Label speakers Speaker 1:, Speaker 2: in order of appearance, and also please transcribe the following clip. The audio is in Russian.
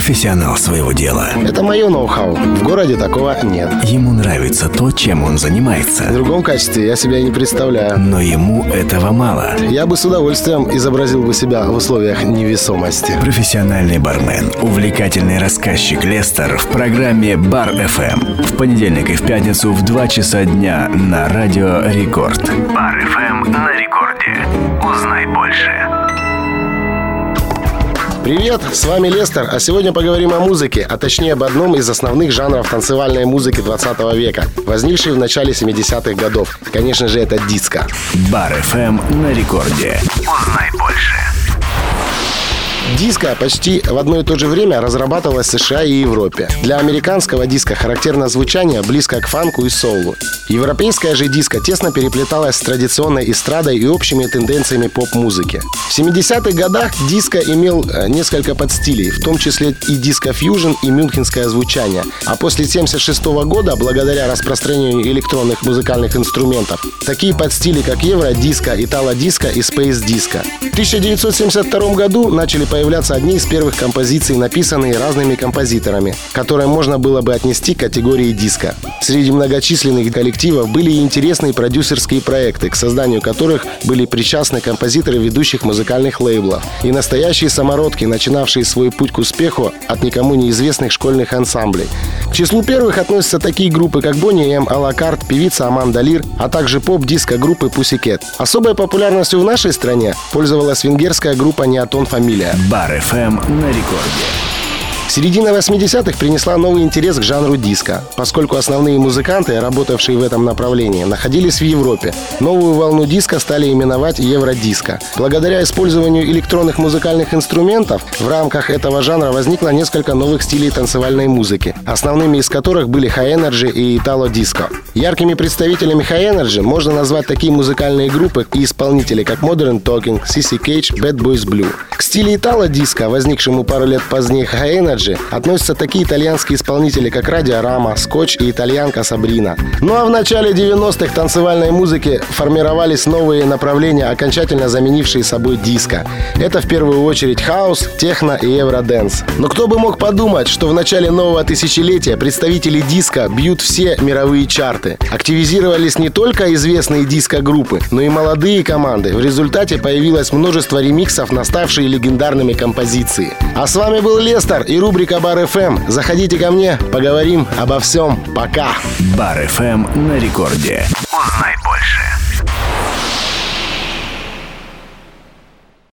Speaker 1: профессионал своего дела.
Speaker 2: Это мое ноу-хау. В городе такого нет.
Speaker 1: Ему нравится то, чем он занимается.
Speaker 2: В другом качестве я себя и не представляю.
Speaker 1: Но ему этого мало.
Speaker 2: Я бы с удовольствием изобразил бы себя в условиях невесомости.
Speaker 1: Профессиональный бармен, увлекательный рассказчик Лестер в программе Бар FM. В понедельник и в пятницу в 2 часа дня на Радио Рекорд. Бар FM на рекорде. Узнай больше.
Speaker 2: Привет, с вами Лестер, а сегодня поговорим о музыке, а точнее об одном из основных жанров танцевальной музыки 20 века, возникшей в начале 70-х годов. Конечно же, это диско.
Speaker 1: Бар FM на рекорде. Узнай больше.
Speaker 2: Диско почти в одно и то же время разрабатывалось в США и Европе. Для американского диска характерно звучание, близко к фанку и соулу. Европейская же диско тесно переплеталась с традиционной эстрадой и общими тенденциями поп-музыки. В 70-х годах диско имел несколько подстилей, в том числе и диско-фьюжн и мюнхенское звучание. А после 1976 года, благодаря распространению электронных музыкальных инструментов, такие подстили, как евро-диско, итало-диско и спейс-диско. В 1972 году начали появляться одни из первых композиций, написанные разными композиторами, которые можно было бы отнести к категории диско. Среди многочисленных коллективов были и интересные продюсерские проекты, к созданию которых были причастны композиторы ведущих музыкальных лейблов и настоящие самородки, начинавшие свой путь к успеху от никому неизвестных школьных ансамблей. К числу первых относятся такие группы, как Boney M, а ла Карт, певица Аманда Лир, а также поп-диско группы Pussycat. Особой популярностью в нашей стране пользовалась венгерская группа Neaton Familia.
Speaker 1: Бар FM на рекорде.
Speaker 2: Середина 80-х принесла новый интерес к жанру диско, поскольку основные музыканты, работавшие в этом направлении, находились в Европе. Новую волну диско стали именовать евродиско. Благодаря использованию электронных музыкальных инструментов в рамках этого жанра возникло несколько новых стилей танцевальной музыки, основными из которых были High Energy и Italo-диско. Яркими представителями High Energy можно назвать такие музыкальные группы и исполнители, как Modern Talking, CC Cage, Bad Boys Blue. К стилю Italo-диско, возникшему пару лет позднее High Energy, относятся такие итальянские исполнители, как Радио Рама, Скотч и итальянка Сабрина. Ну а в начале 90-х танцевальной музыки формировались новые направления, окончательно заменившие собой диско. Это в первую очередь хаус, техно и евроденс. Но кто бы мог подумать, что в начале нового тысячелетия представители диско бьют все мировые чарты. Активизировались не только известные диско-группы, но и молодые команды. В результате появилось множество ремиксов на ставшие легендарными композиции. А с вами был Лестер и рубрика Бар FM. Заходите ко мне, поговорим обо всем. Пока.
Speaker 1: Бар FM на рекорде. Узнай